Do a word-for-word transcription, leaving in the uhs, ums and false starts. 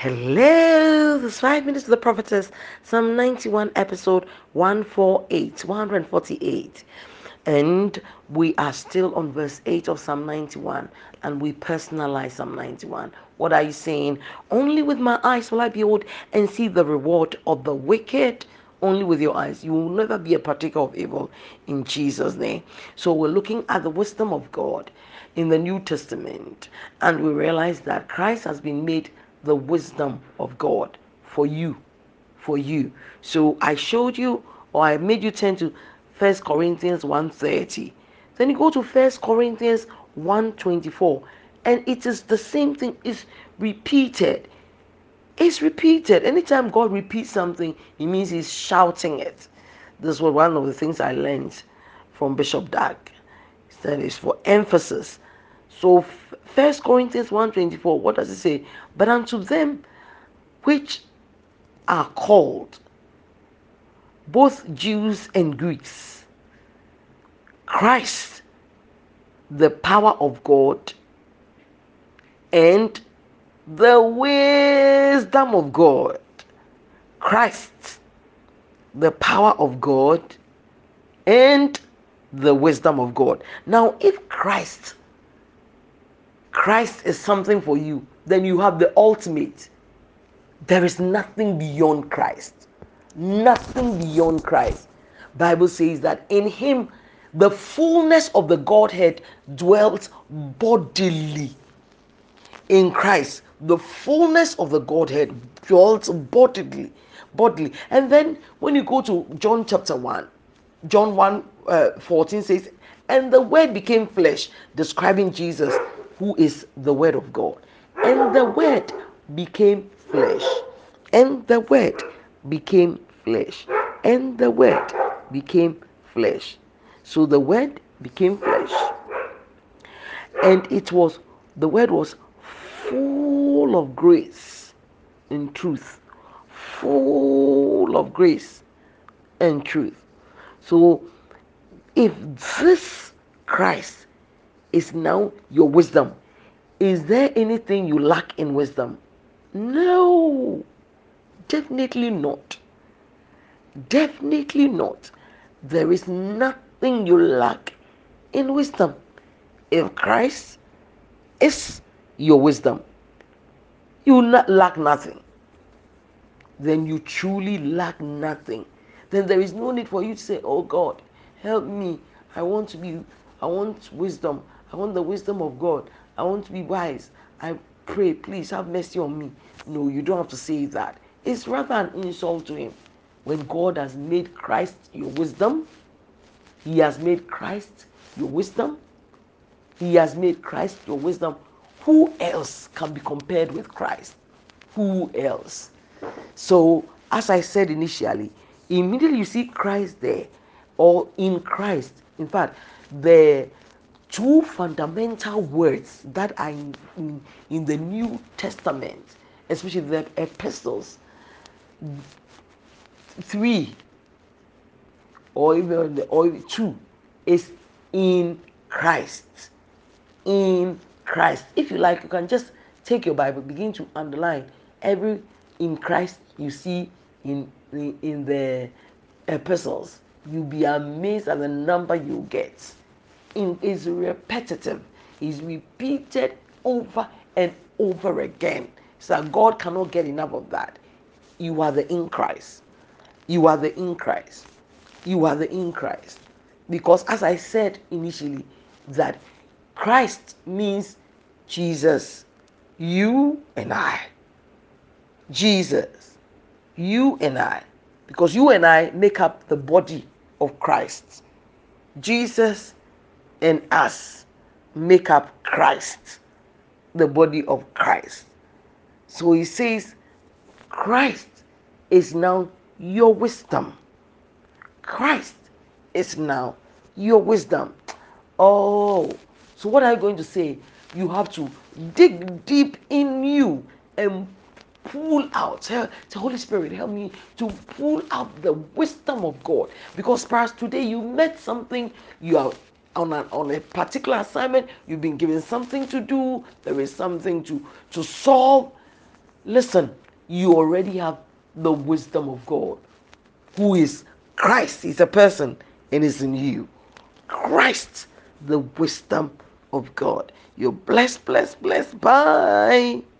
Hello, this is five minutes to the prophetess, Psalm ninety-one, episode one forty-eight, one forty-eight. And we are still on verse eight of Psalm ninety-one, and we personalize Psalm ninety-one. What are you saying? Only with my eyes will I behold and see the reward of the wicked. Only with your eyes. You will never be a partaker of evil in Jesus' name. So we're looking at the wisdom of God in the New Testament, and we realize that Christ has been made the wisdom of God for you. For you. So I showed you, or I made you turn to First Corinthians one thirty. Then you go to First Corinthians one twenty-four, and it is the same thing, is repeated. It's repeated. Anytime God repeats something, it means He's shouting it. This was one of the things I learned from Bishop Dag. He said it's for emphasis. So First Corinthians one twenty-four, what does it say? But unto them which are called, both Jews and Greeks, Christ, the power of God, and the wisdom of God. Christ, the power of God, and the wisdom of God. Now, if Christ, Christ is something for you, then you have the ultimate. There is nothing beyond Christ. Nothing beyond Christ. Bible says that in Him the fullness of the Godhead dwelt bodily. In Christ the fullness of the Godhead dwelt bodily. Bodily. And then when you go to John chapter one, John one uh, fourteen says, and the Word became flesh, describing Jesus, who is the Word of God. And the Word became flesh. And the Word became flesh. And the Word became flesh. So the Word became flesh. And it was, the Word was full of grace and truth. Full of grace and truth. So if this Christ is now your wisdom, is there anything you lack in wisdom? No, definitely not. Definitely not. There is nothing you lack in wisdom. If Christ is your wisdom, you will not lack nothing. Then you truly lack nothing. Then there is no need for you to say, oh God, help me. I want to be, I want wisdom. I want the wisdom of God. I want to be wise. I pray, please have mercy on me. No, you don't have to say that. It's rather an insult to Him. When God has made Christ your wisdom, He has made Christ your wisdom. He has made Christ your wisdom. Who else can be compared with Christ? Who else? So, as I said initially, immediately you see Christ there, or in Christ. In fact, the two fundamental words that are in, in, in the New Testament, especially the epistles, three or even the or two, is in Christ. In Christ. If you like, you can just take your Bible, begin to underline every in Christ you see in in, in the epistles. You'll be amazed at the number you get. In is repetitive, is repeated over and over again. So that God cannot get enough of that. You are the in Christ. You are the in Christ. You are the in Christ. Because as I said initially, that Christ means Jesus, you and I. Jesus, you and I. Because you and I make up the body of Christ. Jesus and us make up Christ, the body of Christ. So He says, Christ is now your wisdom. Christ is now your wisdom. Oh, so what are you going to say? You have to dig deep in you and pull out. Tell the Holy Spirit, help me to pull out the wisdom of God. Because perhaps today you met something, you are on a, on a particular assignment, you've been given something to do, there is something to, to solve, Listen, you already have the wisdom of God, who is Christ. Is a person and is in you. Christ, the wisdom of God. You're blessed, blessed, blessed. Bye.